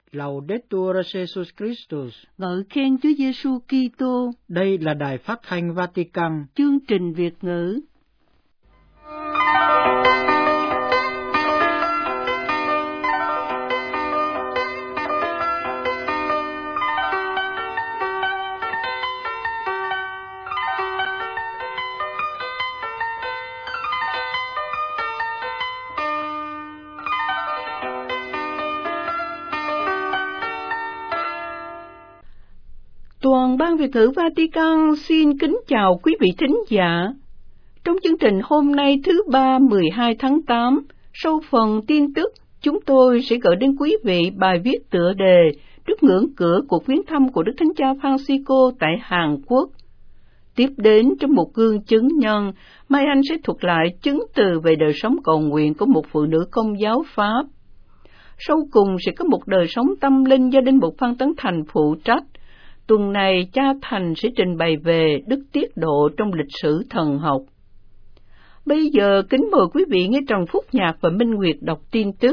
Laudetur Jesus Christus. Ngợi khen Chúa Giêsu Kitô. Đây là Đài Phát thanh Vatican. Chương trình Việt ngữ. Toàn ban Việt ngữ Vatican xin kính chào quý vị thính giả. Trong chương trình hôm nay thứ Ba 12 tháng 8, sau phần tin tức, chúng tôi sẽ gửi đến quý vị bài viết tựa đề trước ngưỡng cửa cuộc viếng thăm của Đức Thánh Cha Francisco tại Hàn Quốc. Tiếp đến trong một gương chứng nhân, Mai Anh sẽ thuật lại chứng từ về đời sống cầu nguyện của một phụ nữ Công giáo Pháp. Sau cùng sẽ có một đời sống tâm linh do Đinh Mục Phan Tấn Thành phụ trách. Tuần này, cha Thành sẽ trình bày về đức tiết độ trong lịch sử thần học. Bây giờ, kính mời quý vị nghe Trần Phúc Nhạc và Minh Nguyệt đọc tin tức.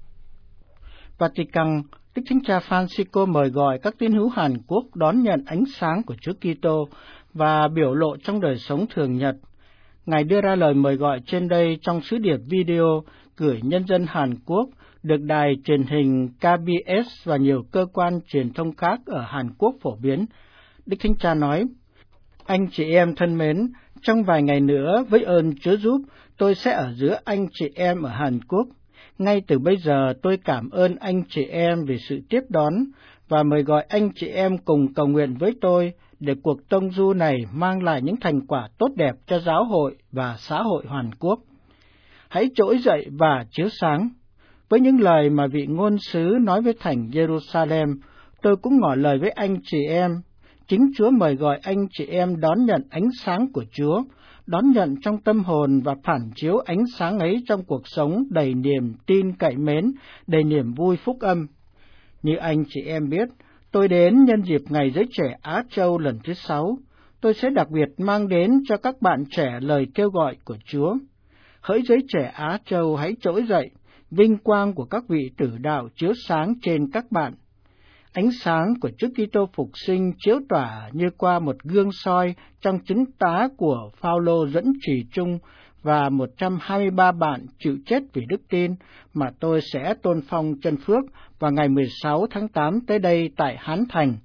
Vatican, Đức Thánh Cha Francisco mời gọi các tín hữu Hàn Quốc đón nhận ánh sáng của Chúa Kitô và biểu lộ trong đời sống thường nhật. Ngài đưa ra lời mời gọi trên đây trong sứ điệp video gửi nhân dân Hàn Quốc, được đài truyền hình KBS và nhiều cơ quan truyền thông khác ở Hàn Quốc phổ biến. Đức Thánh Cha nói: Anh chị em thân mến, trong vài ngày nữa, với ơn Chúa giúp, tôi sẽ ở giữa anh chị em ở Hàn Quốc. Ngay từ bây giờ, tôi cảm ơn anh chị em vì sự tiếp đón và mời gọi anh chị em cùng cầu nguyện với tôi để cuộc tông du này mang lại những thành quả tốt đẹp cho giáo hội và xã hội Hàn Quốc. Hãy trỗi dậy và chiếu sáng. Với những lời mà vị ngôn sứ nói với thành Jerusalem, tôi cũng ngỏ lời với anh chị em. Chính Chúa mời gọi anh chị em đón nhận ánh sáng của Chúa, đón nhận trong tâm hồn và phản chiếu ánh sáng ấy trong cuộc sống đầy niềm tin cậy mến, đầy niềm vui phúc âm. Như anh chị em biết, tôi đến nhân dịp Ngày Giới Trẻ Á Châu lần thứ 6. Tôi sẽ đặc biệt mang đến cho các bạn trẻ lời kêu gọi của Chúa. Hỡi giới trẻ Á Châu, hãy trỗi dậy, vinh quang của các vị tử đạo chiếu sáng trên các bạn. Ánh sáng của Chúa Kitô phục sinh chiếu tỏa như qua một gương soi trong chứng tá của Phao-lô dẫn trì chung và 123 bạn chịu chết vì đức tin mà tôi sẽ tôn phong chân phước vào ngày 16 tháng 8 tới đây tại Hán Thành.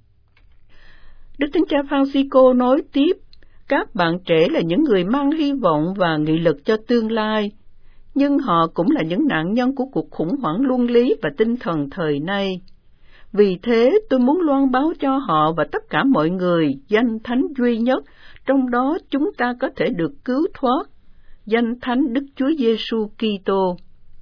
Đức Thánh Cha Francisco nói tiếp, các bạn trẻ là những người mang hy vọng và nghị lực cho tương lai, nhưng họ cũng là những nạn nhân của cuộc khủng hoảng luân lý và tinh thần thời nay. Vì thế, tôi muốn loan báo cho họ và tất cả mọi người danh thánh duy nhất, trong đó chúng ta có thể được cứu thoát, danh thánh Đức Chúa Giêsu Kitô.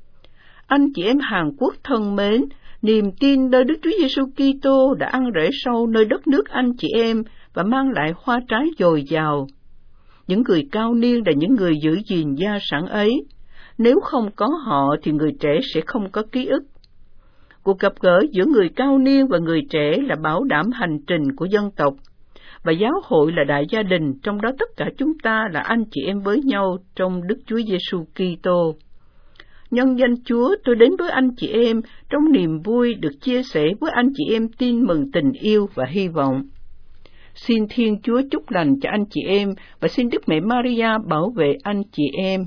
Anh chị em Hàn Quốc thân mến, niềm tin nơi Đức Chúa Giêsu Kitô đã ăn rễ sâu nơi đất nước anh chị em và mang lại hoa trái dồi dào. Những người cao niên là những người giữ gìn gia sản ấy. Nếu không có họ thì người trẻ sẽ không có ký ức. Cuộc gặp gỡ giữa người cao niên và người trẻ là bảo đảm hành trình của dân tộc, và giáo hội là đại gia đình, trong đó tất cả chúng ta là anh chị em với nhau trong Đức Chúa Giêsu Kitô. Nhân danh Chúa, tôi đến với anh chị em trong niềm vui được chia sẻ với anh chị em tin mừng tình yêu và hy vọng. Xin Thiên Chúa chúc lành cho anh chị em và xin Đức Mẹ Maria bảo vệ anh chị em.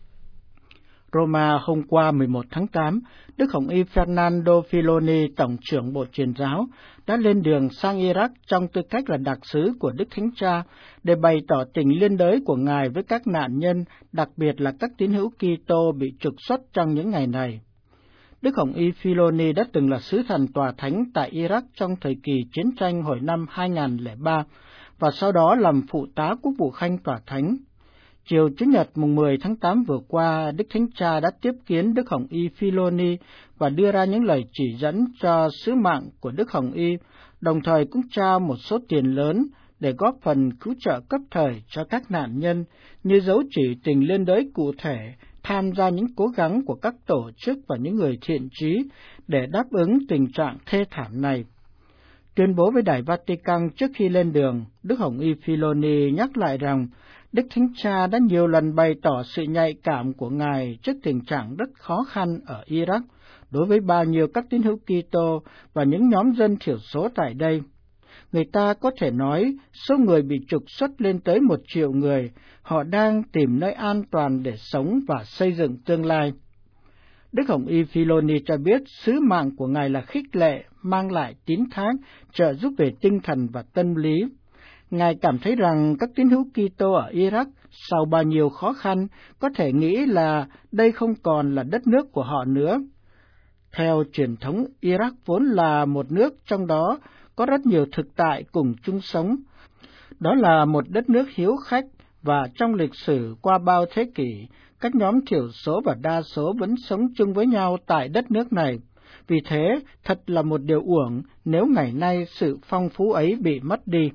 Roma hôm qua 11 tháng 8, Đức Hồng Y Fernando Filoni, Tổng trưởng Bộ Truyền giáo, đã lên đường sang Iraq trong tư cách là đặc sứ của Đức Thánh Cha để bày tỏ tình liên đới của Ngài với các nạn nhân, đặc biệt là các tín hữu Kitô bị trục xuất trong những ngày này. Đức Hồng Y Filoni đã từng là sứ thần tòa thánh tại Iraq trong thời kỳ chiến tranh hồi năm 2003 và sau đó làm phụ tá quốc vụ khanh tòa thánh. Chiều Chủ nhật mùng 10 tháng 8 vừa qua, Đức Thánh Cha đã tiếp kiến Đức Hồng Y Filoni và đưa ra những lời chỉ dẫn cho sứ mạng của Đức Hồng Y, đồng thời cũng trao một số tiền lớn để góp phần cứu trợ cấp thời cho các nạn nhân, như dấu chỉ tình liên đới cụ thể, tham gia những cố gắng của các tổ chức và những người thiện chí để đáp ứng tình trạng thê thảm này. Tuyên bố với Đài Vatican trước khi lên đường, Đức Hồng Y Filoni nhắc lại rằng Đức Thánh Cha đã nhiều lần bày tỏ sự nhạy cảm của Ngài trước tình trạng rất khó khăn ở Iraq, đối với bao nhiêu các tín hữu Kitô và những nhóm dân thiểu số tại đây. Người ta có thể nói số người bị trục xuất lên tới 1 triệu người, họ đang tìm nơi an toàn để sống và xây dựng tương lai. Đức Hồng Y Philoni cho biết sứ mạng của Ngài là khích lệ, mang lại tín thác, trợ giúp về tinh thần và tâm lý. Ngài cảm thấy rằng các tín hữu Kitô ở Iraq sau bao nhiêu khó khăn có thể nghĩ là đây không còn là đất nước của họ nữa. Theo truyền thống, Iraq vốn là một nước trong đó có rất nhiều thực tại cùng chung sống. Đó là một đất nước hiếu khách và trong lịch sử qua bao thế kỷ, các nhóm thiểu số và đa số vẫn sống chung với nhau tại đất nước này. Vì thế, thật là một điều uổng nếu ngày nay sự phong phú ấy bị mất đi.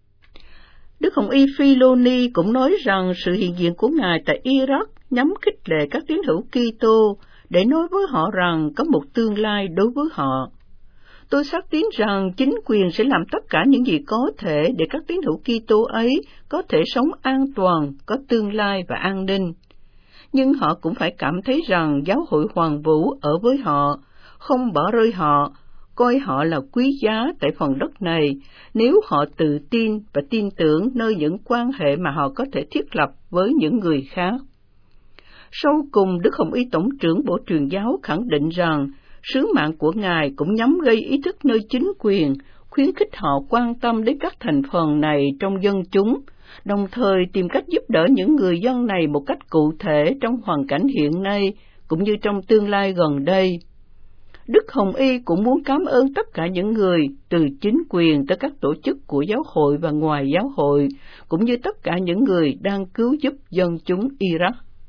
Đức Hồng Y Philoni cũng nói rằng sự hiện diện của Ngài tại Iraq nhằm khích lệ các tín hữu Kitô để nói với họ rằng có một tương lai đối với họ. Tôi xác tín rằng chính quyền sẽ làm tất cả những gì có thể để các tín hữu Kitô ấy có thể sống an toàn, có tương lai và an ninh. Nhưng họ cũng phải cảm thấy rằng giáo hội Hoàn Vũ ở với họ, không bỏ rơi họ, coi họ là quý giá tại phần đất này nếu họ tự tin và tin tưởng nơi những quan hệ mà họ có thể thiết lập với những người khác. Sau cùng, Đức Hồng Y Tổng trưởng Bộ Truyền giáo khẳng định rằng sứ mạng của Ngài cũng nhằm gây ý thức nơi chính quyền, khuyến khích họ quan tâm đến các thành phần này trong dân chúng, đồng thời tìm cách giúp đỡ những người dân này một cách cụ thể trong hoàn cảnh hiện nay, cũng như trong tương lai gần đây. Đức Hồng Y cũng muốn cảm ơn tất cả những người, từ chính quyền tới các tổ chức của giáo hội và ngoài giáo hội, cũng như tất cả những người đang cứu giúp dân chúng Iraq.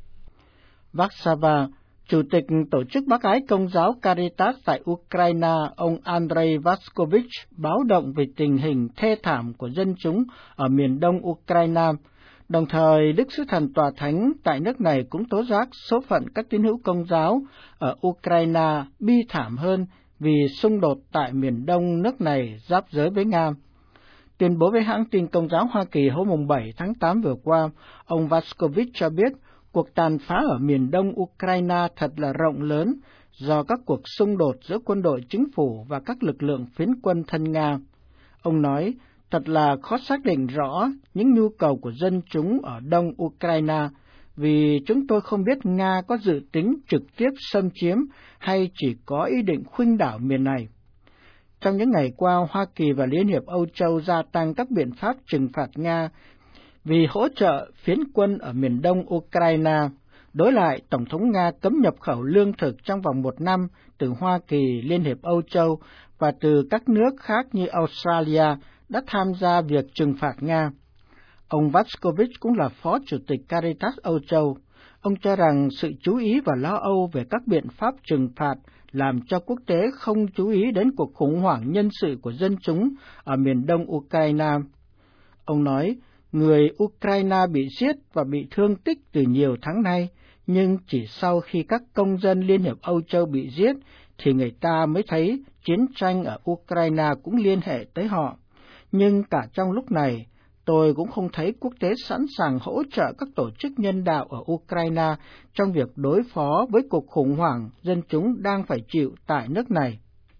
Warsaw, Chủ tịch Tổ chức Bác ái Công giáo Caritas tại Ukraine, ông Andrei Vaskovich báo động về tình hình thê thảm của dân chúng ở miền đông Ukraine. Đồng thời, Đức Sứ Thần Tòa Thánh tại nước này cũng tố giác số phận các tín hữu Công giáo ở Ukraine bi thảm hơn vì xung đột tại miền đông nước này giáp giới với Nga. Tuyên bố với hãng tin Công giáo Hoa Kỳ hôm 7 tháng 8 vừa qua, ông Vaskovich cho biết cuộc tàn phá ở miền đông Ukraine thật là rộng lớn do các cuộc xung đột giữa quân đội chính phủ và các lực lượng phiến quân thân Nga. Ông nói, thật là khó xác định rõ những nhu cầu của dân chúng ở đông Ukraine, vì chúng tôi không biết Nga có dự tính trực tiếp xâm chiếm hay chỉ có ý định khuynh đảo miền này. Trong những ngày qua, Hoa Kỳ và Liên hiệp Âu Châu gia tăng các biện pháp trừng phạt Nga vì hỗ trợ phiến quân ở miền đông Ukraine. Đối lại, Tổng thống Nga cấm nhập khẩu lương thực trong vòng 1 năm từ Hoa Kỳ, Liên hiệp Âu Châu và từ các nước khác như Australia đã tham gia việc trừng phạt Nga. Ông Vaskovich cũng là Phó Chủ tịch Caritas Âu Châu. Ông cho rằng sự chú ý và lo âu về các biện pháp trừng phạt làm cho quốc tế không chú ý đến cuộc khủng hoảng nhân sự của dân chúng ở miền đông Ukraine. Ông nói, người Ukraine bị giết và bị thương tích từ nhiều tháng nay, nhưng chỉ sau khi các công dân Liên hiệp Âu Châu bị giết, thì người ta mới thấy chiến tranh ở Ukraine cũng liên hệ tới họ. Nhưng cả trong lúc này, tôi cũng không thấy quốc tế sẵn sàng hỗ trợ các tổ chức nhân đạo ở Ukraine trong việc đối phó với cuộc khủng hoảng dân chúng đang phải chịu tại nước này.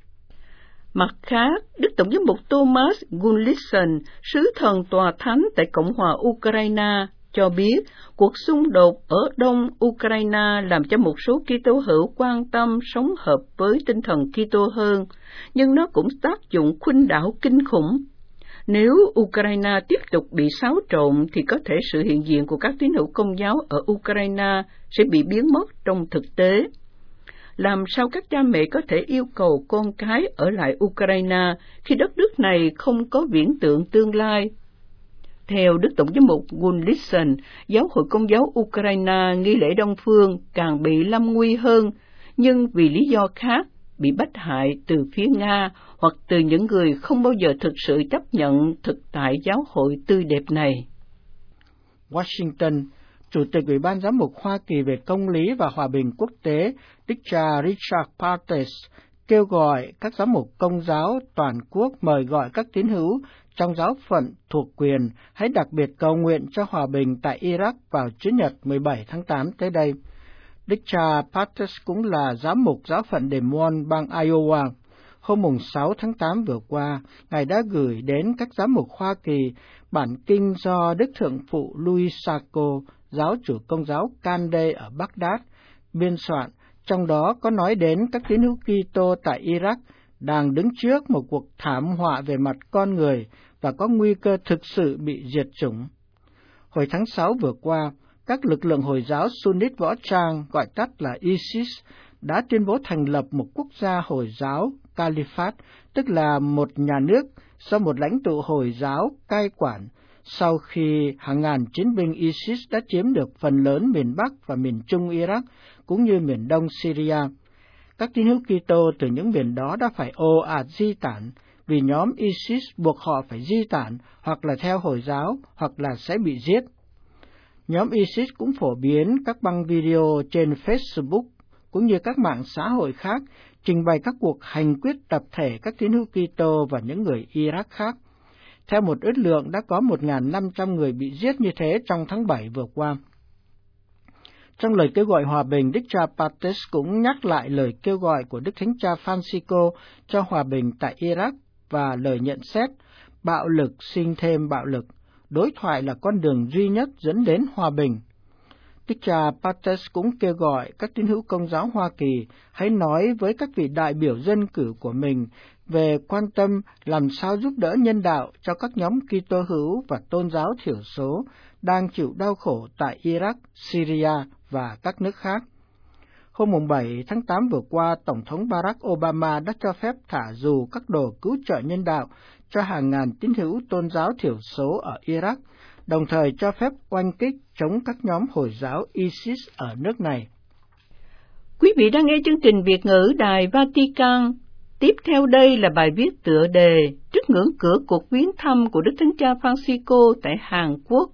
Mặt khác, Đức Tổng giám mục Thomas Gunnlison, sứ thần tòa thánh tại Cộng hòa Ukraine, cho biết cuộc xung đột ở đông Ukraine làm cho một số Kitô hữu quan tâm sống hợp với tinh thần Kitô hơn, nhưng nó cũng tác dụng khuynh đảo kinh khủng. Nếu Ukraine tiếp tục bị xáo trộn thì có thể sự hiện diện của các tín hữu Công giáo ở Ukraine sẽ bị biến mất trong thực tế. Làm sao các cha mẹ có thể yêu cầu con cái ở lại Ukraine khi đất nước này không có viễn tượng tương lai? Theo Đức Tổng giám mục Gunnlison, giáo hội Công giáo Ukraine nghi lễ Đông Phương càng bị lâm nguy hơn, nhưng vì lý do khác, bị bách hại từ phía Nga hoặc từ những người không bao giờ thực sự chấp nhận thực tại giáo hội tươi đẹp này. Washington, Chủ tịch Ủy ban Giám mục Hoa Kỳ về Công lý và Hòa bình Quốc tế, Đức cha Richard Partes, kêu gọi các giám mục Công giáo toàn quốc mời gọi các tín hữu trong giáo phận thuộc quyền hãy đặc biệt cầu nguyện cho hòa bình tại Iraq vào Chủ nhật 17 tháng 8 tới đây. Đức cha Pates cũng là giám mục giáo phận Des Moines, bang Iowa. Hôm 6 tháng 8 vừa qua, Ngài đã gửi đến các giám mục Hoa Kỳ bản kinh do Đức Thượng phụ Louis Sacco, giáo chủ Công giáo Cande ở Baghdad, biên soạn, trong đó có nói đến các tín hữu Kitô tại Iraq đang đứng trước một cuộc thảm họa về mặt con người và có nguy cơ thực sự bị diệt chủng. Hồi tháng 6 vừa qua, các lực lượng Hồi giáo Sunnit võ trang, gọi tắt là ISIS, đã tuyên bố thành lập một quốc gia Hồi giáo Caliphate, tức là một nhà nước do một lãnh tụ Hồi giáo cai quản, sau khi hàng ngàn chiến binh ISIS đã chiếm được phần lớn miền Bắc và miền Trung Iraq, cũng như miền Đông Syria. Các tín hữu Kitô từ những miền đó đã phải ồ ạt di tản, vì nhóm ISIS buộc họ phải di tản hoặc là theo Hồi giáo, hoặc là sẽ bị giết. Nhóm ISIS cũng phổ biến các băng video trên Facebook, cũng như các mạng xã hội khác, trình bày các cuộc hành quyết tập thể các tín hữu Kitô và những người Iraq khác. Theo một ước lượng, đã có 1.500 người bị giết như thế trong tháng 7 vừa qua. Trong lời kêu gọi hòa bình, Đức cha Pates cũng nhắc lại lời kêu gọi của Đức Thánh cha Francisco cho hòa bình tại Iraq và lời nhận xét, bạo lực sinh thêm bạo lực, đối thoại là con đường duy nhất dẫn đến hòa bình. Đức cha Pates cũng kêu gọi các tín hữu Công giáo Hoa Kỳ hãy nói với các vị đại biểu dân cử của mình về quan tâm làm sao giúp đỡ nhân đạo cho các nhóm Kitô hữu và tôn giáo thiểu số đang chịu đau khổ tại Iraq, Syria và các nước khác. Hôm 7 tháng 8 vừa qua, Tổng thống Barack Obama đã cho phép thả dù các đồ cứu trợ nhân đạo cho hàng ngàn tín hữu tôn giáo thiểu số ở Iraq, đồng thời cho phép oanh kích chống các nhóm Hồi giáo ISIS ở nước này. Quý vị đang nghe chương trình Việt ngữ Đài Vatican. Tiếp theo đây là bài viết tựa đề trước ngưỡng cửa cuộc viếng thăm của Đức Thánh Cha Francisco tại Hàn Quốc.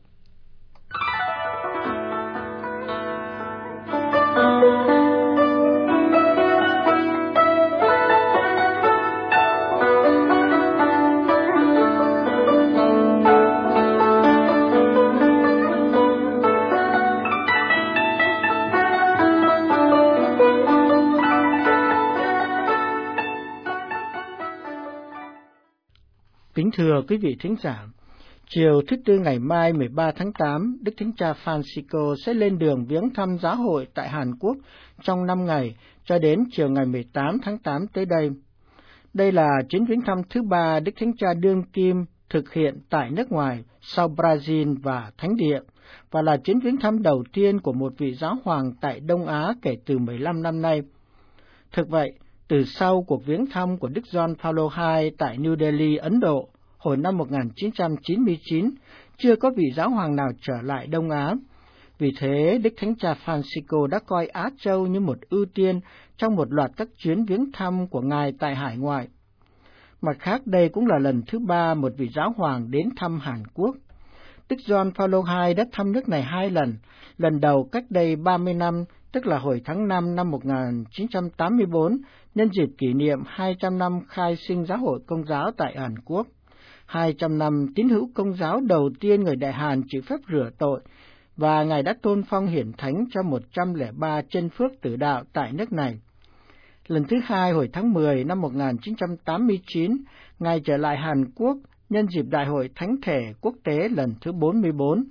Kính thưa quý vị thính giả, chiều thứ Tư ngày mai 13 tháng 8, Đức Thánh Cha Francisco sẽ lên đường viếng thăm giáo hội tại Hàn Quốc trong 5 ngày cho đến chiều ngày 18 tháng 8 tới đây. Đây là chuyến viếng thăm thứ 3 Đức Thánh Cha đương kim thực hiện tại nước ngoài sau Brazil và Thánh Địa, và là chuyến viếng thăm đầu tiên của một vị giáo hoàng tại Đông Á kể từ 15 năm nay. Thực vậy, từ sau cuộc viếng thăm của Đức Gioan Phaolô II tại New Delhi, Ấn Độ, hồi năm 1999, chưa có vị giáo hoàng nào trở lại Đông Á. Vì thế, Đức Thánh Cha Francisco đã coi Á Châu như một ưu tiên trong một loạt các chuyến viếng thăm của Ngài tại hải ngoại. Mặt khác, đây cũng là lần thứ 3 một vị giáo hoàng đến thăm Hàn Quốc. Đức Gioan Phaolô II đã thăm nước này 2 lần, lần đầu cách đây 30 năm, tức là hồi tháng 5 năm 1984, nhân dịp kỷ niệm 200 năm khai sinh giáo hội Công giáo tại Hàn Quốc, 200 năm tín hữu Công giáo đầu tiên người Đại Hàn chịu phép rửa tội, và Ngài đã tôn phong hiển thánh cho 103 chân phước tử đạo tại nước này. Lần thứ 2 hồi tháng 10 năm 1989, Ngài trở lại Hàn Quốc nhân dịp Đại hội Thánh thể quốc tế lần thứ 44.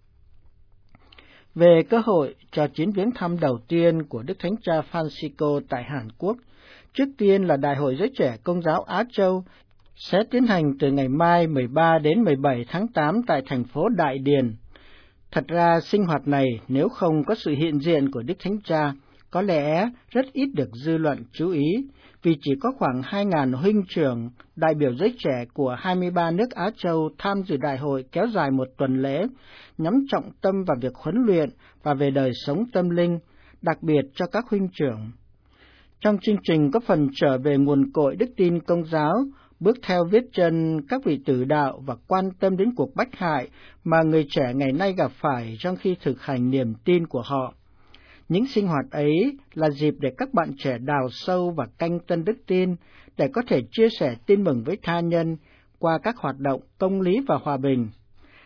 Về cơ hội cho chuyến viếng thăm đầu tiên của Đức Thánh Cha Francisco tại Hàn Quốc, trước tiên là Đại hội Giới Trẻ Công giáo Á Châu sẽ tiến hành từ ngày mai 13 đến 17 tháng 8 tại thành phố Đại Điền. Thật ra, sinh hoạt này nếu không có sự hiện diện của Đức Thánh Cha, có lẽ rất ít được dư luận chú ý, vì chỉ có khoảng 2.000 huynh trưởng, đại biểu giới trẻ của 23 nước Á Châu tham dự đại hội kéo dài một tuần lễ, nhắm trọng tâm vào việc huấn luyện và về đời sống tâm linh, đặc biệt cho các huynh trưởng. Trong chương trình có phần trở về nguồn cội đức tin Công giáo, bước theo vết chân các vị tử đạo và quan tâm đến cuộc bách hại mà người trẻ ngày nay gặp phải trong khi thực hành niềm tin của họ. Những sinh hoạt ấy là dịp để các bạn trẻ đào sâu và canh tân đức tin, để có thể chia sẻ tin mừng với tha nhân qua các hoạt động công lý và hòa bình.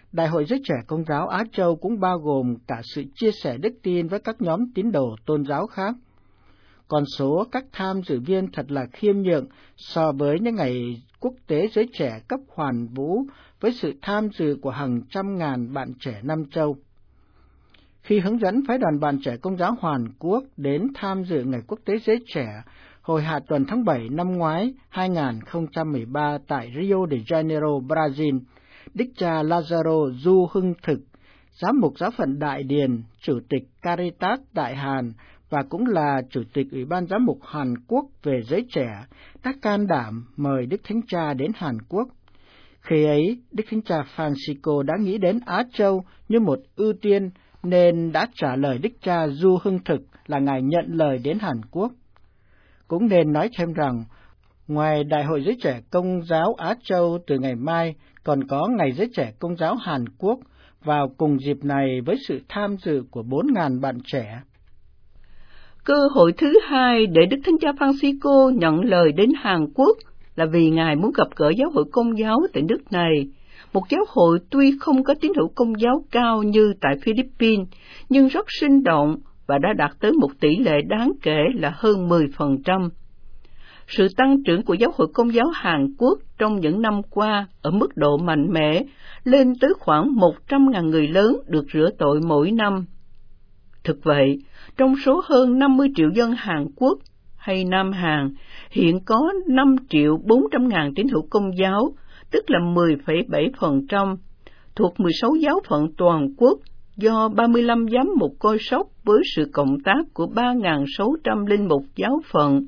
Đại hội Giới Trẻ Công giáo Á Châu cũng bao gồm cả sự chia sẻ đức tin với các nhóm tín đồ tôn giáo khác. Con số các tham dự viên thật là khiêm nhượng so với những ngày quốc tế giới trẻ cấp hoàn vũ với sự tham dự của hàng trăm ngàn bạn trẻ Nam Châu. Khi hướng dẫn phái đoàn bạn trẻ Công giáo Hàn Quốc đến tham dự Ngày Quốc tế Giới Trẻ hồi hạ tuần tháng 7 năm ngoái 2013 tại Rio de Janeiro, Brazil, Đức cha Lazaro Du Hưng Thực, giám mục giáo phận Đại Điền, Chủ tịch Caritas Đại Hàn và cũng là Chủ tịch Ủy ban Giám mục Hàn Quốc về giới trẻ, đã can đảm mời Đức Thánh Cha đến Hàn Quốc. Khi ấy, Đức Thánh Cha Francisco đã nghĩ đến Á Châu như một ưu tiên, nên đã trả lời Đức cha Du Hưng Thực là Ngài nhận lời đến Hàn Quốc. Cũng nên nói thêm rằng, ngoài Đại hội Giới Trẻ Công giáo Á Châu từ ngày mai, còn có Ngày Giới Trẻ Công giáo Hàn Quốc vào cùng dịp này với sự tham dự của 4.000 bạn trẻ. Cơ hội thứ hai để Đức Thánh Cha Francisco nhận lời đến Hàn Quốc là vì Ngài muốn gặp gỡ giáo hội Công giáo tại nước này, một giáo hội tuy không có tín hữu Công giáo cao như tại Philippines, nhưng rất sinh động và đã đạt tới một tỷ lệ đáng kể là hơn 10%. Sự tăng trưởng của giáo hội Công giáo Hàn Quốc trong những năm qua ở mức độ mạnh mẽ, lên tới khoảng 100.000 người lớn được rửa tội mỗi năm. Thực vậy, trong số hơn 50 triệu dân Hàn Quốc hay Nam Hàn, hiện có 5.400.000 tín hữu Công giáo, tức là 10,7%, thuộc 16 giáo phận toàn quốc do 35 giám mục coi sóc với sự cộng tác của 3.600 linh mục giáo phận,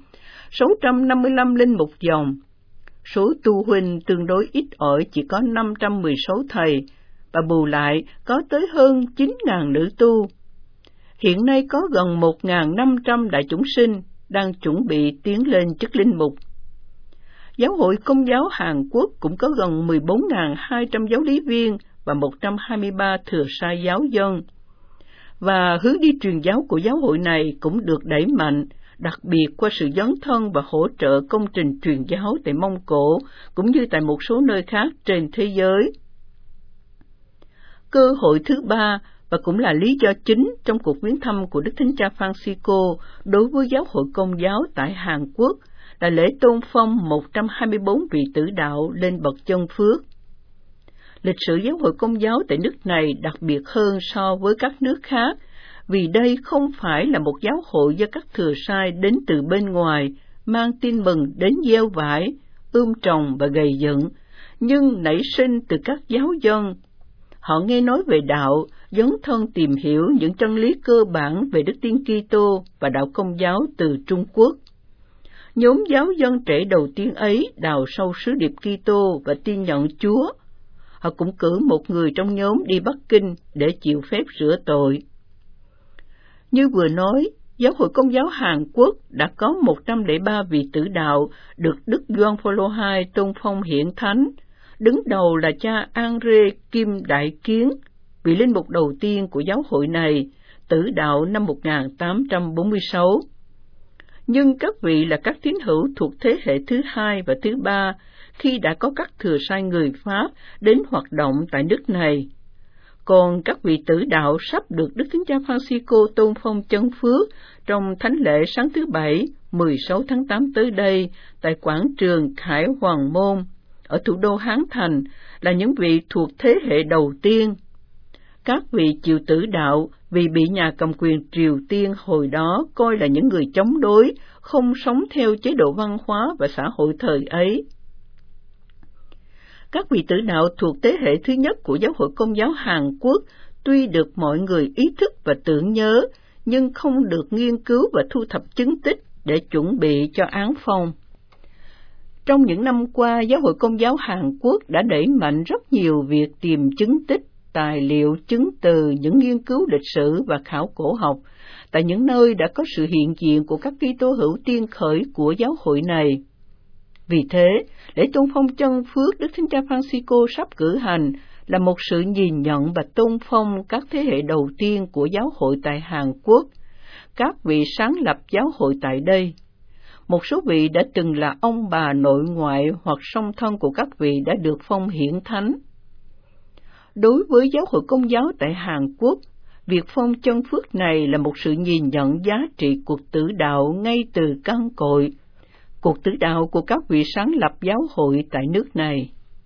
655 linh mục dòng. Số tu huynh tương đối ít ỏi, chỉ có 516 thầy, và bù lại có tới hơn 9.000 nữ tu. Hiện nay có gần 1.500 đại chúng sinh đang chuẩn bị tiến lên chức linh mục. Giáo hội Công giáo Hàn Quốc cũng có gần 14.200 giáo lý viên và 123 thừa sai giáo dân. Và hướng đi truyền giáo của giáo hội này cũng được đẩy mạnh, đặc biệt qua sự dấn thân và hỗ trợ công trình truyền giáo tại Mông Cổ, cũng như tại một số nơi khác trên thế giới. Cơ hội thứ ba, và cũng là lý do chính trong cuộc viếng thăm của Đức Thánh Cha Francisco đối với giáo hội Công giáo tại Hàn Quốc, là lễ tôn phong 124 vị tử đạo lên bậc chân phước. Lịch sử giáo hội Công giáo tại nước này đặc biệt hơn so với các nước khác, vì đây không phải là một giáo hội do các thừa sai đến từ bên ngoài, mang tin mừng đến gieo vải, trồng và gầy dựng, nhưng nảy sinh từ các giáo dân. Họ nghe nói về đạo, dấn thân tìm hiểu những chân lý cơ bản về Đức Tin Kitô và đạo Công giáo từ Trung Quốc. Nhóm giáo dân trẻ đầu tiên ấy đào sâu sứ điệp Kitô và tin nhận Chúa. Họ cũng cử một người trong nhóm đi Bắc Kinh để chịu phép rửa tội. Như vừa nói, giáo hội Công giáo Hàn Quốc đã có 103 vị tử đạo được Đức Gioan Phaolô II tôn phong hiển thánh. Đứng đầu là cha Andre Kim Đại Kiến, vị linh mục đầu tiên của giáo hội này, tử đạo năm 1846. Nhưng các vị là các tín hữu thuộc thế hệ thứ hai và thứ ba khi đã có các thừa sai người Pháp đến hoạt động tại nước này. Còn các vị tử đạo sắp được Đức Thánh Cha Francisco tôn phong chân phước trong thánh lễ sáng thứ Bảy, 16 tháng 8 tới đây, tại quảng trường Khải Hoàng Môn, ở thủ đô Hán Thành, là những vị thuộc thế hệ đầu tiên. Các vị chịu tử đạo vì bị nhà cầm quyền Triều Tiên hồi đó coi là những người chống đối, không sống theo chế độ văn hóa và xã hội thời ấy. Các vị tử đạo thuộc thế hệ thứ nhất của giáo hội Công giáo Hàn Quốc tuy được mọi người ý thức và tưởng nhớ, nhưng không được nghiên cứu và thu thập chứng tích để chuẩn bị cho án phong. Trong những năm qua, giáo hội Công giáo Hàn Quốc đã đẩy mạnh rất nhiều việc tìm chứng tích, tài liệu, chứng từ, những nghiên cứu lịch sử và khảo cổ học tại những nơi đã có sự hiện diện của các Kitô hữu tiên khởi của giáo hội này. Vì thế, lễ tôn phong chân phước Đức Thánh Cha Francisco sắp cử hành là một sự nhìn nhận và tôn phong các thế hệ đầu tiên của giáo hội tại Hàn Quốc, các vị sáng lập giáo hội tại đây. Một số vị đã từng là ông bà nội ngoại hoặc song thân của các vị đã được phong hiển thánh. Đối với giáo hội Công giáo tại Hàn Quốc, việc phong chân phước này là một sự nhìn nhận giá trị cuộc tử đạo ngay từ căn cội, cuộc tử đạo của các vị sáng lập giáo hội tại nước này.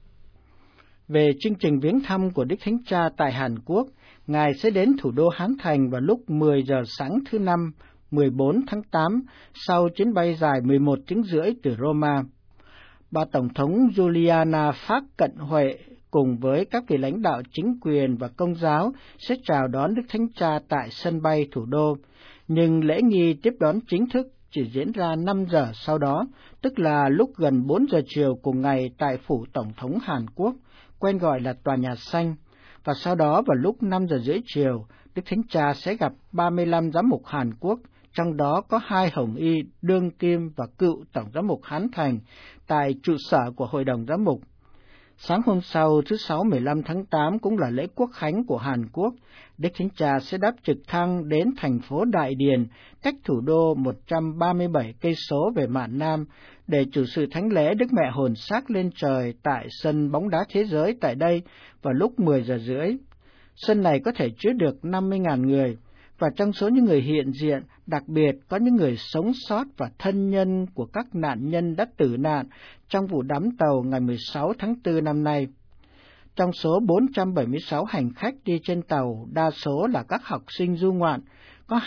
Về chương trình viếng thăm của Đức Thánh Cha tại Hàn Quốc, Ngài sẽ đến thủ đô Hán Thành vào lúc 10 giờ sáng thứ Năm, 14 tháng 8, sau chuyến bay dài 11 tiếng rưỡi từ Roma. Bà Tổng thống Juliana Phác Cận Huệ cùng với các vị lãnh đạo chính quyền và công giáo sẽ chào đón Đức Thánh Cha tại sân bay thủ đô, nhưng lễ nghi tiếp đón chính thức chỉ diễn ra 5 giờ sau đó, tức là lúc gần 4 giờ chiều cùng ngày tại phủ Tổng thống Hàn Quốc, quen gọi là Tòa Nhà Xanh, và sau đó vào lúc 5 giờ rưỡi chiều, Đức Thánh Cha sẽ gặp 35 giám mục Hàn Quốc, trong đó có 2 hồng y đương kim và cựu Tổng giám mục Hán Thành tại trụ sở của Hội đồng Giám mục. Sáng hôm sau, thứ Sáu 15 tháng 8 cũng là lễ Quốc khánh của Hàn Quốc. Đức Thánh Cha sẽ đáp trực thăng đến thành phố Đại Điền, cách thủ đô 137 cây số về mạn Nam, để chủ sự thánh lễ Đức Mẹ Hồn Xác lên trời tại sân bóng đá thế giới tại đây vào lúc 10 giờ rưỡi. Sân này có thể chứa được 50.000 người, và trong số những người hiện diện, đặc biệt có những người sống sót và thân nhân của các nạn nhân đã tử nạn trong vụ đắm tàu ngày 16 tháng 4 năm nay. Trong số 476 hành khách đi trên tàu, đa số là các học sinh du ngoạn, có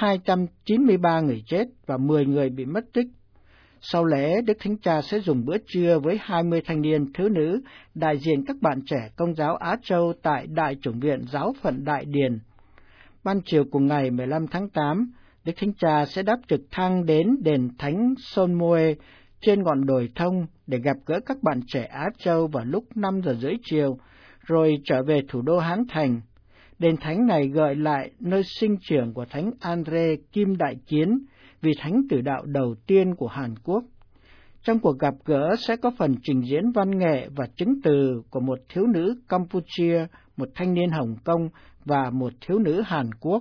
293 người chết và 10 người bị mất tích. Sau lễ, Đức Thánh Cha sẽ dùng bữa trưa với 20 thanh niên thiếu nữ, đại diện các bạn trẻ Công giáo Á Châu tại Đại chủng viện Giáo phận Đại Điền. Ban chiều cùng ngày 15 tháng 8, Đức Thánh Cha sẽ đáp trực thăng đến đền Thánh Sonmoe trên ngọn đồi thông để gặp gỡ các bạn trẻ Á Châu vào lúc 5 giờ rưỡi chiều, rồi trở về thủ đô Hán Thành. Đền thánh này gợi lại nơi sinh trưởng của Thánh Andre Kim Đại Kiến, vị thánh tử đạo đầu tiên của Hàn Quốc. Trong cuộc gặp gỡ sẽ có phần trình diễn văn nghệ và chứng từ của một thiếu nữ Campuchia, một thanh niên Hồng Kông và một thiếu nữ Hàn Quốc.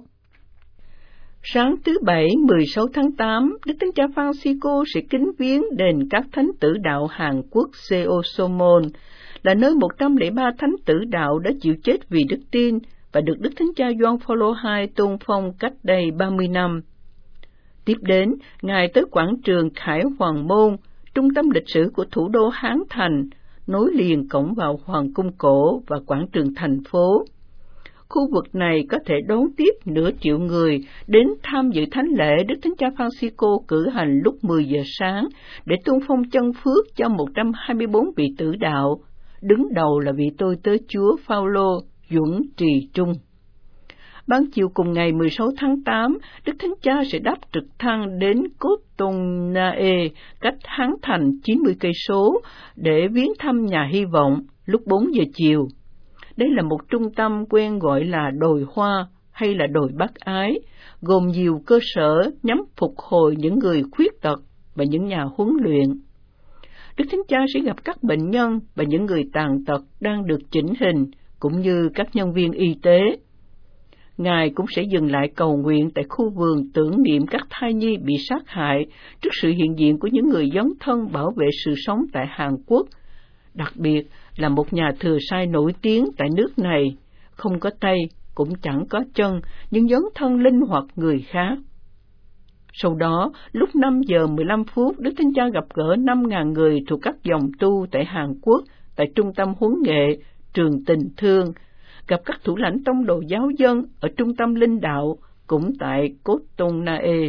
Sáng thứ Bảy 16 tháng 8, Đức Thánh Cha Francisco sẽ kính viếng đền các thánh tử đạo Hàn Quốc Seosomon, là nơi 103 thánh tử đạo đã chịu chết vì đức tin và được Đức Thánh Cha Gioan Phaolô II tôn phong cách đây 30 năm. Tiếp đến, Ngài tới quảng trường Khải Hoàng Môn, trung tâm lịch sử của thủ đô Hán Thành, nối liền cổng vào Hoàng cung cổ và quảng trường thành phố. Khu vực này có thể đón tiếp nửa triệu người đến tham dự thánh lễ Đức Thánh Cha Francisco cử hành lúc 10 giờ sáng để tôn phong chân phước cho 124 vị tử đạo, đứng đầu là vị tôi tớ Chúa Phaolô Duẩn Trì Trung. Ban chiều cùng ngày 16 tháng 8, Đức Thánh Cha sẽ đáp trực thăng đến Cốt Tông Nae, cách Hán Thành 90 cây số, để viếng thăm nhà hy vọng lúc 4 giờ chiều. Đây là một trung tâm quen gọi là đồi hoa hay là đồi Bác Ái, gồm nhiều cơ sở nhằm phục hồi những người khuyết tật và những nhà huấn luyện. Đức Thánh Cha sẽ gặp các bệnh nhân và những người tàn tật đang được chỉnh hình, cũng như các nhân viên y tế. Ngài cũng sẽ dừng lại cầu nguyện tại khu vườn tưởng niệm các thai nhi bị sát hại trước sự hiện diện của những người dấn thân bảo vệ sự sống tại Hàn Quốc, đặc biệt là một nhà thừa sai nổi tiếng tại nước này, không có tay, cũng chẳng có chân, nhưng dấn thân linh hoạt người khác. Sau đó, lúc 5 giờ 15 phút, Đức Thánh Cha gặp gỡ 5.000 người thuộc các dòng tu tại Hàn Quốc, tại trung tâm huấn nghệ, trường tình thương, gặp các thủ lãnh tông đồ giáo dân ở trung tâm linh đạo, cũng tại Cốt Tông Nae.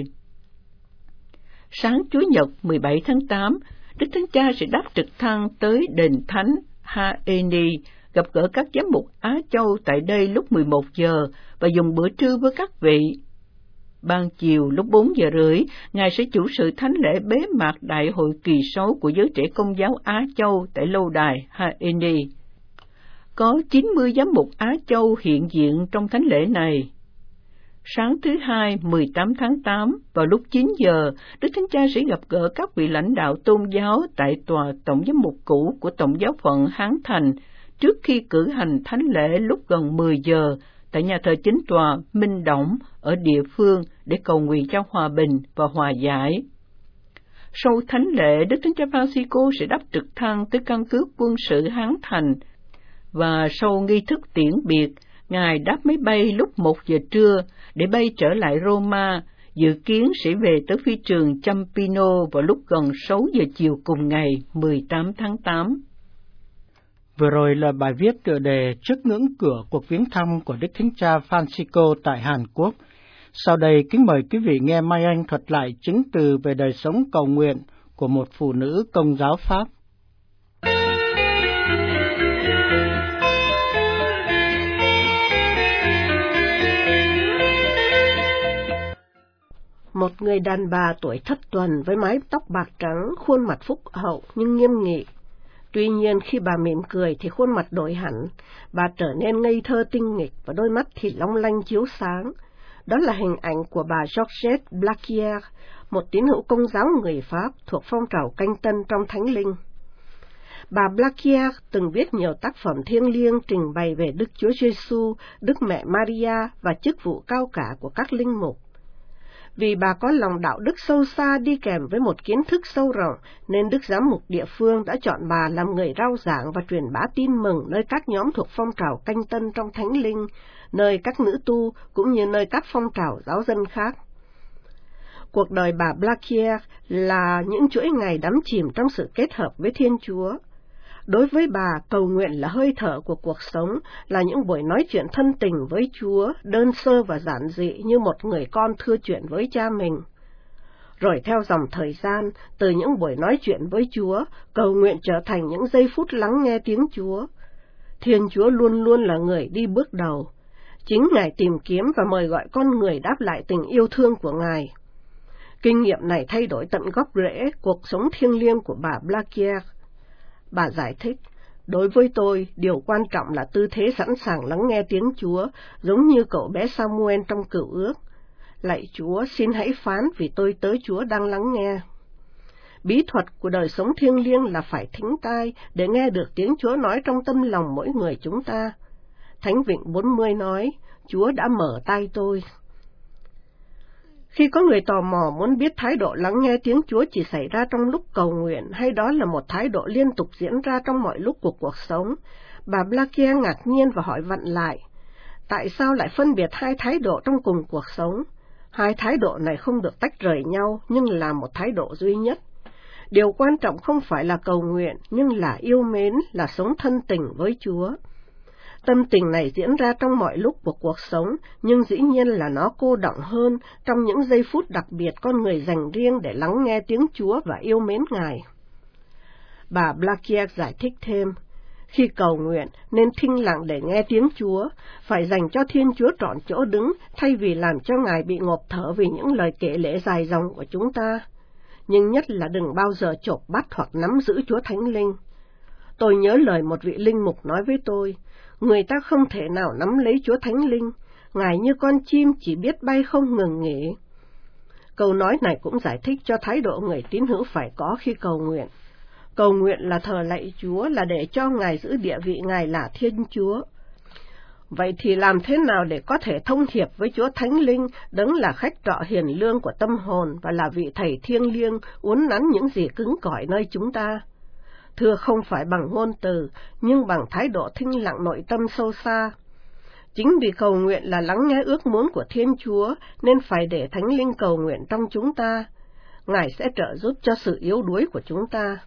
Sáng Chủ nhật 17 tháng 8, Đức Thánh Cha sẽ đáp trực thăng tới đền Thánh Haeni, gặp gỡ các giám mục Á Châu tại đây lúc 11 giờ và dùng bữa trưa với các vị. Ban chiều lúc 4 giờ rưỡi, Ngài sẽ chủ sự thánh lễ bế mạc Đại hội kỳ 6 của giới trẻ Công giáo Á Châu tại lâu đài Haeni. Có 90 giám mục Á Châu hiện diện trong thánh lễ này. Sáng thứ Hai 18 tháng 8, vào lúc 9 giờ, Đức Thánh Cha sẽ gặp gỡ các vị lãnh đạo tôn giáo tại tòa Tổng giám mục cũ của Tổng giáo phận Hán Thành, trước khi cử hành thánh lễ lúc gần 10 giờ tại nhà thờ chính tòa Minh Động ở địa phương để cầu nguyện cho hòa bình và hòa giải. Sau thánh lễ, Đức Thánh Cha Francisco sẽ đáp trực thăng tới căn cứ quân sự Hán Thành và sau nghi thức tiễn biệt, Ngài đáp máy bay lúc 1 giờ trưa để bay trở lại Roma, dự kiến sẽ về tới phi trường Ciampino vào lúc gần 6 giờ chiều cùng ngày 18 tháng 8. Vừa rồi là bài viết tựa đề Trước ngưỡng cửa cuộc viếng thăm của Đức Thánh Cha Francisco tại Hàn Quốc. Sau đây kính mời quý vị nghe Mai Anh thuật lại chứng từ về đời sống cầu nguyện của một phụ nữ Công giáo Pháp. Một người đàn bà tuổi thất tuần với mái tóc bạc trắng, khuôn mặt phúc hậu nhưng nghiêm nghị. Tuy nhiên khi bà mỉm cười thì khuôn mặt đổi hẳn, bà trở nên ngây thơ tinh nghịch và đôi mắt thì long lanh chiếu sáng. Đó là hình ảnh của bà Georgette Blaquier, một tín hữu Công giáo người Pháp thuộc phong trào Canh Tân trong Thánh Linh. Bà Blaquier từng viết nhiều tác phẩm thiêng liêng trình bày về Đức Chúa Giêsu, Đức Mẹ Maria và chức vụ cao cả của các linh mục. Vì bà có lòng đạo đức sâu xa đi kèm với một kiến thức sâu rộng, nên Đức Giám mục địa phương đã chọn bà làm người rao giảng và truyền bá tin mừng nơi các nhóm thuộc phong trào Canh Tân trong Thánh Linh, nơi các nữ tu cũng như nơi các phong trào giáo dân khác. Cuộc đời bà Blaquier là những chuỗi ngày đắm chìm trong sự kết hợp với Thiên Chúa. Đối với bà, cầu nguyện là hơi thở của cuộc sống, là những buổi nói chuyện thân tình với Chúa, đơn sơ và giản dị như một người con thưa chuyện với cha mình. Rồi theo dòng thời gian, từ những buổi nói chuyện với Chúa, cầu nguyện trở thành những giây phút lắng nghe tiếng Chúa. Thiên Chúa luôn luôn là người đi bước đầu. Chính Ngài tìm kiếm và mời gọi con người đáp lại tình yêu thương của Ngài. Kinh nghiệm này thay đổi tận gốc rễ cuộc sống thiêng liêng của bà Blaquier. Bà giải thích, đối với tôi, điều quan trọng là tư thế sẵn sàng lắng nghe tiếng Chúa, giống như cậu bé Samuel trong Cựu Ước. Lạy Chúa, xin hãy phán vì tôi tớ Chúa đang lắng nghe. Bí thuật của đời sống thiêng liêng là phải thính tai để nghe được tiếng Chúa nói trong tâm lòng mỗi người chúng ta. Thánh Vịnh 40 nói, Chúa đã mở tai tôi. Khi có người tò mò muốn biết thái độ lắng nghe tiếng Chúa chỉ xảy ra trong lúc cầu nguyện hay đó là một thái độ liên tục diễn ra trong mọi lúc của cuộc sống, bà Blaquier ngạc nhiên và hỏi vặn lại, tại sao lại phân biệt hai thái độ trong cùng cuộc sống? Hai thái độ này không được tách rời nhau nhưng là một thái độ duy nhất. Điều quan trọng không phải là cầu nguyện nhưng là yêu mến, là sống thân tình với Chúa. Tâm tình này diễn ra trong mọi lúc của cuộc sống, nhưng dĩ nhiên là nó cô đọng hơn trong những giây phút đặc biệt con người dành riêng để lắng nghe tiếng Chúa và yêu mến Ngài. Bà Blaquier giải thích thêm, khi cầu nguyện nên thinh lặng để nghe tiếng Chúa, phải dành cho Thiên Chúa trọn chỗ đứng thay vì làm cho Ngài bị ngộp thở vì những lời kể lể dài dòng của chúng ta. Nhưng nhất là đừng bao giờ chộp bắt hoặc nắm giữ Chúa Thánh Linh. Tôi nhớ lời một vị linh mục nói với tôi, người ta không thể nào nắm lấy Chúa Thánh Linh, Ngài như con chim chỉ biết bay không ngừng nghỉ. Câu nói này cũng giải thích cho thái độ người tín hữu phải có khi cầu nguyện. Cầu nguyện là thờ lạy Chúa, là để cho Ngài giữ địa vị Ngài là Thiên Chúa. Vậy thì làm thế nào để có thể thông hiệp với Chúa Thánh Linh, đấng là khách trọ hiền lương của tâm hồn và là vị thầy thiêng liêng, uốn nắn những gì cứng cỏi nơi chúng ta? Thưa, không phải bằng ngôn từ, nhưng bằng thái độ thinh lặng nội tâm sâu xa. Chính vì cầu nguyện là lắng nghe ước muốn của Thiên Chúa, nên phải để Thánh Linh cầu nguyện trong chúng ta. Ngài sẽ trợ giúp cho sự yếu đuối của chúng ta.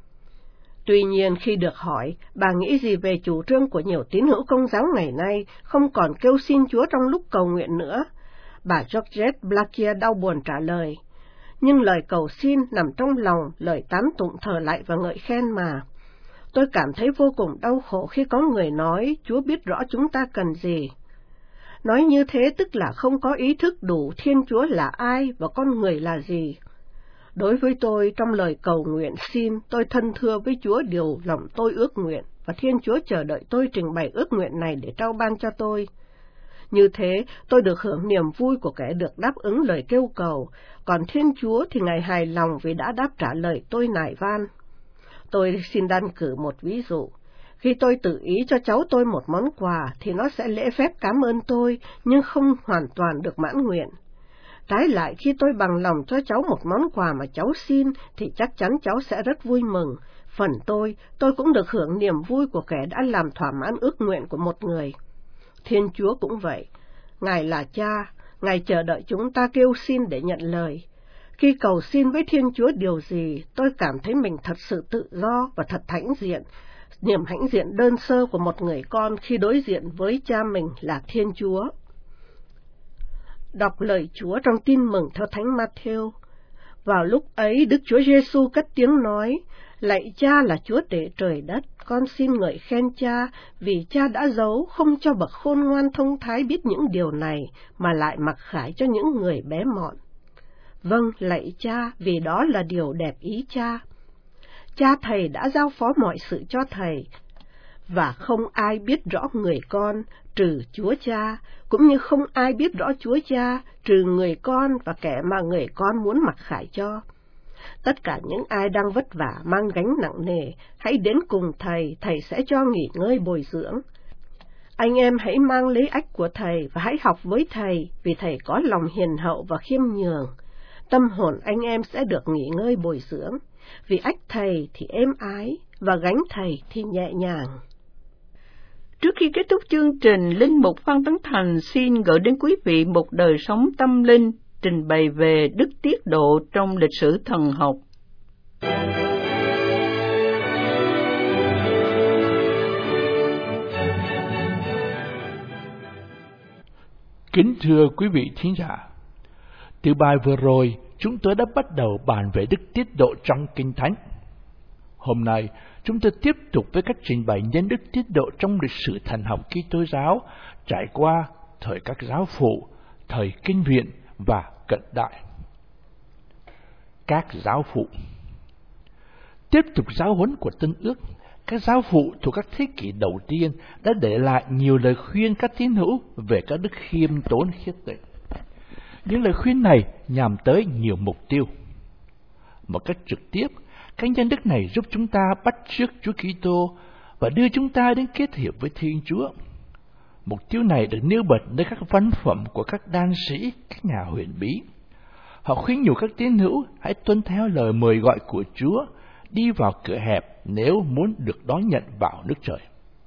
Tuy nhiên, khi được hỏi, bà nghĩ gì về chủ trương của nhiều tín hữu Công giáo ngày nay, không còn kêu xin Chúa trong lúc cầu nguyện nữa, bà Georgette Blaquier đau buồn trả lời, nhưng lời cầu xin nằm trong lòng, lời tán tụng thờ lạy và ngợi khen mà. Tôi cảm thấy vô cùng đau khổ khi có người nói Chúa biết rõ chúng ta cần gì. Nói như thế tức là không có ý thức đủ Thiên Chúa là ai và con người là gì. Đối với tôi, trong lời cầu nguyện xin, tôi thân thưa với Chúa điều lòng tôi ước nguyện, và Thiên Chúa chờ đợi tôi trình bày ước nguyện này để trao ban cho tôi. Như thế, tôi được hưởng niềm vui của kẻ được đáp ứng lời kêu cầu, còn Thiên Chúa thì Ngài hài lòng vì đã đáp trả lời tôi nài van. Tôi xin đan cử một ví dụ. Khi tôi tự ý cho cháu tôi một món quà, thì nó sẽ lễ phép cảm ơn tôi, nhưng không hoàn toàn được mãn nguyện. Trái lại, khi tôi bằng lòng cho cháu một món quà mà cháu xin, thì chắc chắn cháu sẽ rất vui mừng, Phần tôi cũng được hưởng niềm vui của kẻ đã làm thỏa mãn ước nguyện của một người. Thiên Chúa cũng vậy. Ngài là Cha, Ngài chờ đợi chúng ta kêu xin để nhận lời. Khi cầu xin với Thiên Chúa điều gì, tôi cảm thấy mình thật sự tự do và thật hãnh diện, niềm hãnh diện đơn sơ của một người con khi đối diện với Cha mình là Thiên Chúa. Đọc lời Chúa trong Tin mừng theo Thánh Ma-thêu. Vào lúc ấy, Đức Chúa Giêsu cất tiếng nói: Lạy Cha là Chúa tể trời đất, con xin ngợi khen Cha, vì Cha đã giấu không cho bậc khôn ngoan thông thái biết những điều này, mà lại mặc khải cho những người bé mọn. Vâng, lạy Cha, vì đó là điều đẹp ý Cha. Cha Thầy đã giao phó mọi sự cho Thầy, và không ai biết rõ người con trừ Chúa Cha, cũng như không ai biết rõ Chúa Cha trừ người con và kẻ mà người con muốn mặc khải cho. Tất cả những ai đang vất vả mang gánh nặng nề, hãy đến cùng Thầy, Thầy sẽ cho nghỉ ngơi bồi dưỡng. Anh em hãy mang lấy ách của Thầy và hãy học với Thầy, vì Thầy có lòng hiền hậu và khiêm nhường. Tâm hồn anh em sẽ được nghỉ ngơi bồi dưỡng, vì ách Thầy thì êm ái và gánh Thầy thì nhẹ nhàng. Trước khi kết thúc chương trình, Linh mục Phan Tấn Thành xin gửi đến quý vị một đời sống tâm linh trình bày về đức tiết độ trong lịch sử thần học. Kính thưa quý vị thính giả, từ bài vừa rồi chúng tôi đã bắt đầu bàn về đức tiết độ trong Kinh Thánh. Hôm nay chúng tôi tiếp tục với cách trình bày nhân đức tiết độ trong lịch sử thần học Kitô giáo trải qua thời các giáo phụ, thời Kinh Viện và cận đại. Các giáo phụ tiếp tục giáo huấn của Tân Ước. Các giáo phụ thuộc các thế kỷ đầu tiên đã để lại nhiều lời khuyên các tín hữu về các đức khiêm tốn khiết tịnh. Những lời khuyên này nhằm tới nhiều mục tiêu. Một cách trực tiếp, các nhân đức này giúp chúng ta bắt chước Chúa Kitô và đưa chúng ta đến kết hiệp với Thiên Chúa. Mục tiêu này được nêu bật nơi các văn phẩm của các đan sĩ, các nhà huyền bí. Họ khuyên nhủ các tín hữu hãy tuân theo lời mời gọi của Chúa, đi vào cửa hẹp nếu muốn được đón nhận vào nước trời.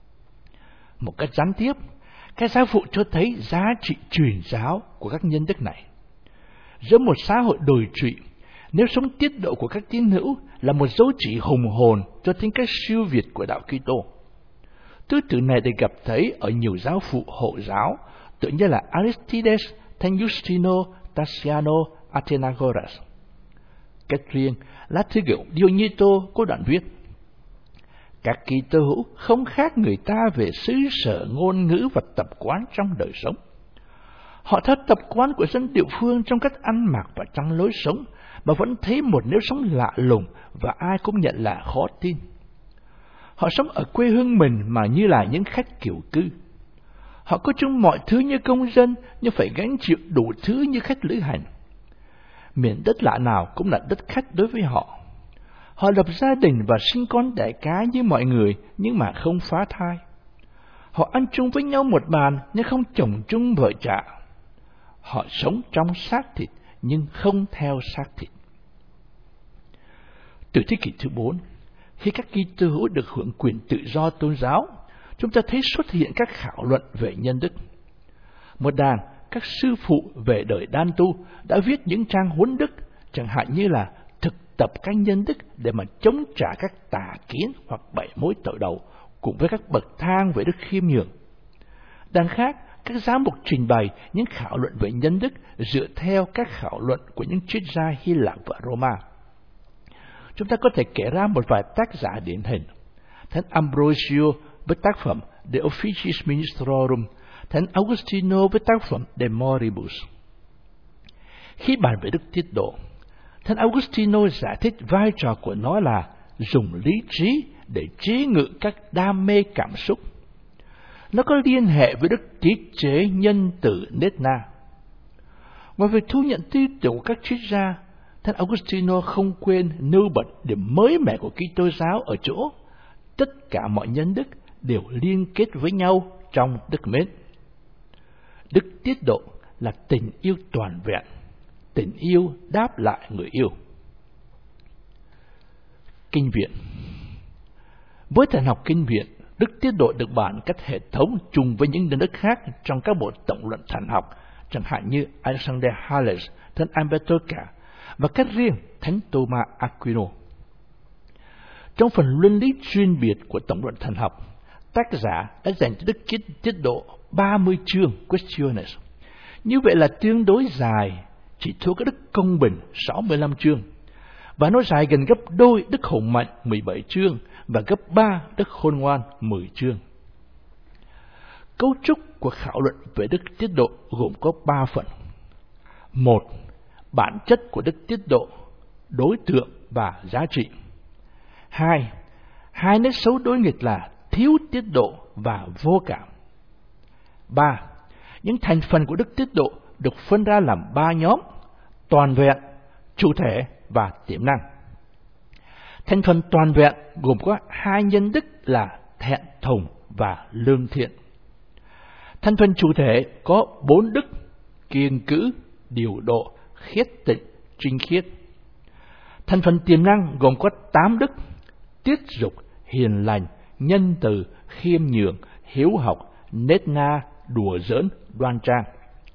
Một cách gián tiếp, các giáo phụ cho thấy giá trị truyền giáo của các nhân đức này. Giữa một xã hội đồi trụy, nếu sống tiết độ của các tín hữu là một dấu chỉ hùng hồn cho tính cách siêu việt của đạo Kitô. Tư tưởng này được gặp thấy ở nhiều giáo phụ hộ giáo, tự như là Aristides, Thánh Justino, Tassiano, Athenagoras. Cách riêng, lá thư gửi Diogneto có đoạn viết: các Kitô hữu không khác người ta về xứ sở, ngôn ngữ và tập quán trong đời sống. Họ theo tập quán của dân địa phương trong cách ăn mặc và trong lối sống, mà vẫn thấy một nếp sống lạ lùng và ai cũng nhận là khó tin. Họ sống ở quê hương mình mà như là những khách kiểu cư. Họ có chung mọi thứ như công dân, nhưng phải gánh chịu đủ thứ như khách lữ hành. Miền đất lạ nào cũng là đất khách đối với họ. Họ lập gia đình và sinh con đẻ cái như mọi người, nhưng mà không phá thai. Họ ăn chung với nhau một bàn, nhưng không chồng chung vợ chạ. Họ sống trong xác thịt, nhưng không theo xác thịt. Từ thế kỷ thứ 4, khi các Kitô hữu được hưởng quyền tự do tôn giáo, chúng ta thấy xuất hiện các khảo luận về nhân đức. Một đàn các sư phụ về đời đan tu đã viết những trang huấn đức, chẳng hạn như là thực tập các nhân đức để mà chống trả các tà kiến hoặc bảy mối tội đầu, cùng với các bậc thang về đức khiêm nhường. Đằng khác, các giám mục trình bày những khảo luận về nhân đức dựa theo các khảo luận của những triết gia Hy Lạp và Roma. Chúng ta có thể kể ra một vài tác giả điển hình: Thánh Ambrosio với tác phẩm De Officiis Ministrorum, Thánh Augustino với tác phẩm De Moribus. Khi bàn về đức tiết độ, Thánh Augustino giải thích vai trò của nó là dùng lý trí để chế ngự các đam mê cảm xúc. Nó có liên hệ với đức tiết chế nhân từ nết na. Ngoài việc thu nhận tư tưởng của các triết gia, Thánh Augustino không quên nêu bật điểm mới mẻ của Kitô giáo ở chỗ tất cả mọi nhân đức đều liên kết với nhau trong đức mến. Đức tiết độ là tình yêu toàn vẹn, tình yêu đáp lại người yêu. Kinh Viện Với thần học kinh viện, đức tiết độ được bàn cách hệ thống chung với những nhân đức khác trong các bộ tổng luận thần học, chẳng hạn như Alexander Hales, Thánh Ambatoka, và cách riêng Thánh Thomas Aquino. Trong phần luân lý chuyên biệt của tổng luận thần học, tác giả đã dành cho đức tiết độ 30 chương Questiones. Như vậy là tương đối dài, chỉ thua cái đức công bình 65 chương, và nó dài gần gấp đôi đức hùng mạnh 17 chương và gấp 3 đức khôn ngoan 10 chương. Cấu trúc của khảo luận về đức tiết độ gồm có 3 phần. 1. Bản chất của đức tiết độ, đối tượng và giá trị. 2. Hai nét xấu đối nghịch là thiếu tiết độ và vô cảm. 3. Những thành phần của đức tiết độ được phân ra làm 3 nhóm: toàn vẹn, chủ thể và tiềm năng. Thành phần toàn vẹn gồm có 2 nhân đức là thẹn thùng và lương thiện. Thành phần chủ thể có 4 đức: kiêng cữ, điều độ, khiết tịnh, trinh khiết. Thành phần tiềm năng gồm có 8 đức: tiết dục, hiền lành, nhân từ, khiêm nhường, hiếu học, nết na, đùa giỡn, đoan trang.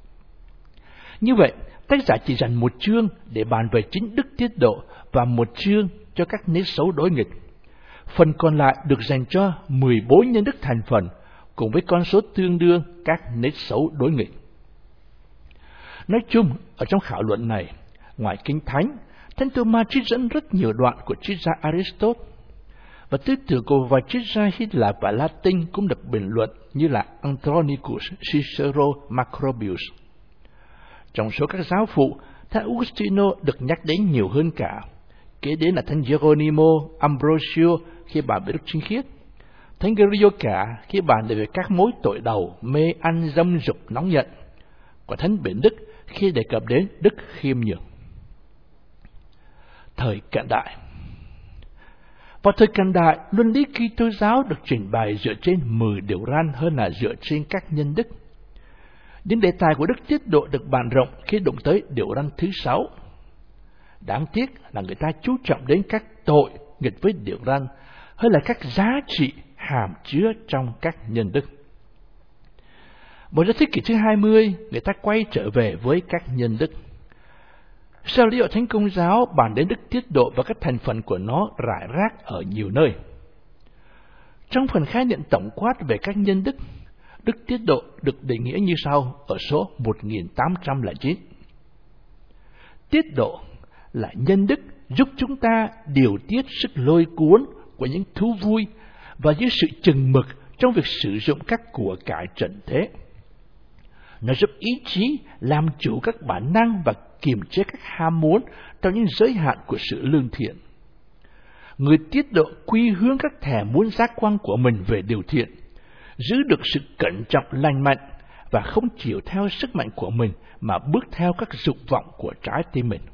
Như vậy, tác giả chỉ dành 1 chương để bàn về chính đức tiết độ và 1 chương cho các nét xấu đối nghịch. Phần còn lại được dành cho 14 nhân đức thành phần cùng với con số tương đương các nét xấu đối nghịch. Nói chung, ở trong khảo luận này, ngoài Kinh Thánh, Thánh Thomas trích dẫn rất nhiều đoạn của triết gia Aristotle, và tư tưởng của vài triết gia Hy Lạp và Latin cũng được bình luận như là Andronicus, Cicero, Macrobius. Trong số các giáo phụ, Thánh Augustino được nhắc đến nhiều hơn cả, kế đến là Thánh Geronimo, Ambrosio khi bàn về đức trinh khiết, Thánh Grioca khi bàn về các mối tội đầu, mê ăn, dâm dục, nóng giận, và Thánh Bển Đức khi đề cập đến đức khiêm nhường. Thời cận đại. Vào thời cận đại, luân lý Kitô giáo được trình bày dựa trên 10 điều răn hơn là dựa trên các nhân đức. Những đề tài của đức tiết độ được bàn rộng khi đụng tới điều răn thứ 6. Đáng tiếc là người ta chú trọng đến các tội nghịch với điều răn hơn là các giá trị hàm chứa trong các nhân đức. Vào thế kỷ thứ 20, người ta quay trở về với các nhân đức. Sau lý do Thánh Công giáo bàn đến đức tiết độ và các thành phần của nó rải rác ở nhiều nơi. Trong phần khái niệm tổng quát về các nhân đức, đức tiết độ được định nghĩa như sau ở số 1809. Tiết độ là nhân đức giúp chúng ta điều tiết sức lôi cuốn của những thú vui và giữ sự chừng mực trong việc sử dụng các của cải trần thế. Nó giúp ý chí làm chủ các bản năng và kiềm chế các ham muốn trong những giới hạn của sự lương thiện. Người tiết độ quy hướng các thèm muốn giác quan của mình về điều thiện, giữ được sự cẩn trọng lành mạnh và không chịu theo sức mạnh của mình mà bước theo các dục vọng của trái tim mình.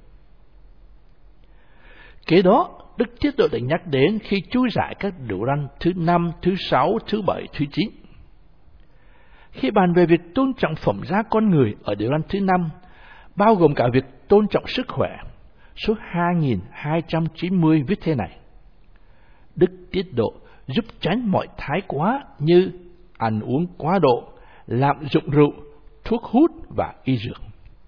Kế đó, đức tiết độ được nhắc đến khi chú giải các điều răn thứ 5, thứ 6, thứ 7, thứ 9. Khi bàn về việc tôn trọng phẩm giá con người ở điều răn thứ 5, bao gồm cả việc tôn trọng sức khỏe, số 2290 viết thế này: đức tiết độ giúp tránh mọi thái quá như ăn uống quá độ, lạm dụng rượu, thuốc hút và y dược.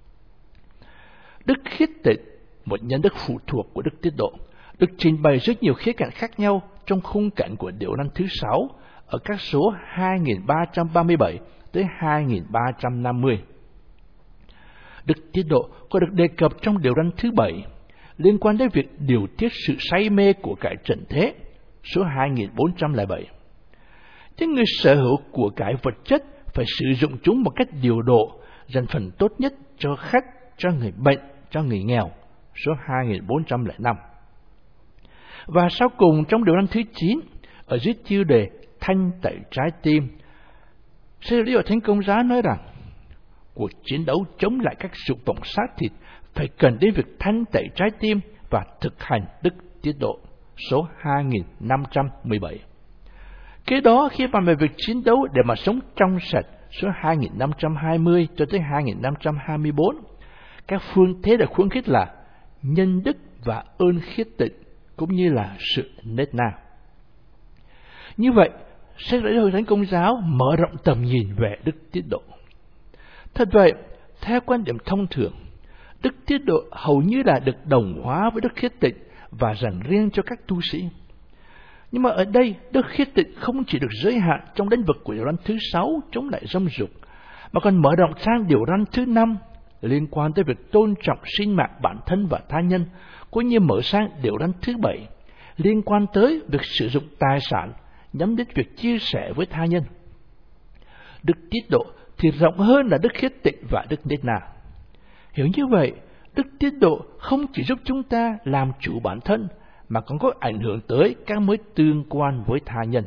Đức khiết tịnh, một nhân đức phụ thuộc của đức tiết độ, được trình bày rất nhiều khía cạnh khác nhau trong khung cảnh của điều răn thứ 6 ở các số 2337 tới 2350. Đức tiết độ có được đề cập trong điều răn thứ 7 liên quan đến việc điều tiết sự say mê của cải trần thế, số 2407. Những người sở hữu của cải vật chất phải sử dụng chúng một cách điều độ, dành phần tốt nhất cho khách, cho người bệnh, cho người nghèo, số 2405. Và sau cùng trong điều răn thứ 9, ở dưới tiêu đề thanh tẩy trái tim, Sư lý do Thánh Công giáo nói rằng cuộc chiến đấu chống lại các dục vọng xác thịt phải cần đến việc thanh tẩy trái tim và thực hành đức tiết độ, số 2517. Kế đó, khi bàn về việc chiến đấu để mà sống trong sạch, số 2520 cho tới 2524, các phương thế được khuyến khích là nhân đức và ơn khiết tịnh, cũng như là sự nết na. Như vậy, sách Lễ Hội Thánh Công giáo mở rộng tầm nhìn về Đức Tiết Độ. Thật vậy, theo quan điểm thông thường, Đức Tiết Độ hầu như là được đồng hóa với Đức Khiết Tịnh và dành riêng cho các tu sĩ. Nhưng mà ở đây, Đức Khiết Tịnh không chỉ được giới hạn trong lĩnh vực của điều răn thứ 6 chống lại dâm dục, mà còn mở rộng sang điều răn thứ 5 liên quan tới việc tôn trọng sinh mạng bản thân và tha nhân, cũng như mở sang điều răn thứ 7 liên quan tới việc sử dụng tài sản nhắm đến việc chia sẻ với tha nhân. Đức Tiết Độ thì rộng hơn là Đức Khiết Tịnh và Đức Niết Na. Hiểu như vậy, Đức Tiết Độ không chỉ giúp chúng ta làm chủ bản thân, mà còn có ảnh hưởng tới các mối tương quan với tha nhân.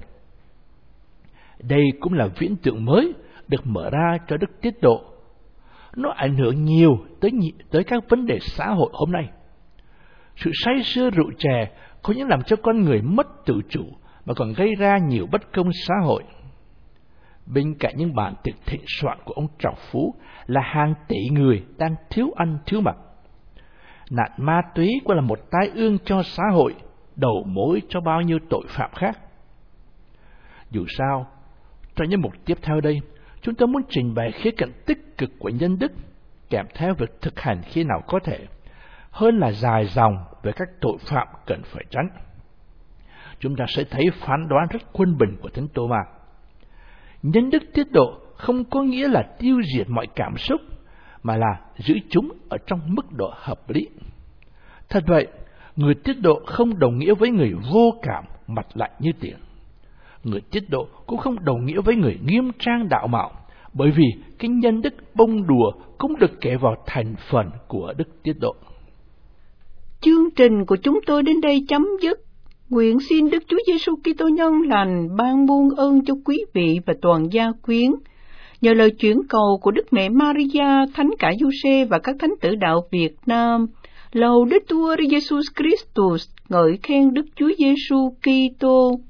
Đây cũng là viễn tượng mới được mở ra cho Đức Tiết Độ. Nó ảnh hưởng nhiều tới các vấn đề xã hội hôm nay. Sự say sưa rượu chè không những làm cho con người mất tự chủ, mà còn gây ra nhiều bất công xã hội. Bên cạnh những bản tiệc thịnh soạn của ông trọc phú là hàng tỷ người đang thiếu ăn thiếu mặc. Nạn ma túy cũng là một tai ương cho xã hội, đầu mối cho bao nhiêu tội phạm khác. Dù sao, trong những mục tiếp theo đây, chúng tôi muốn trình bày khía cạnh tích cực của nhân đức, kèm theo việc thực hành khi nào có thể, hơn là dài dòng về các tội phạm cần phải tránh. Chúng ta sẽ thấy phán đoán rất quân bình của Thánh Tô-ma. Nhân đức tiết độ không có nghĩa là tiêu diệt mọi cảm xúc, mà là giữ chúng ở trong mức độ hợp lý. Thật vậy, người tiết độ không đồng nghĩa với người vô cảm, mặt lạnh như tiền. Người tiết độ cũng không đồng nghĩa với người nghiêm trang đạo mạo, bởi vì cái nhân đức bông đùa cũng được kể vào thành phần của đức tiết độ. Chương trình của chúng tôi đến đây chấm dứt. Nguyện xin Đức Chúa Giêsu Kitô nhân lành ban muôn ơn cho quý vị và toàn gia quyến. Nhờ lời chuyển cầu của Đức Mẹ Maria, Thánh Cả Giuse và các thánh tử đạo Việt Nam, Laudetur Jesus Christus, ngợi khen Đức Chúa Giêsu Kitô.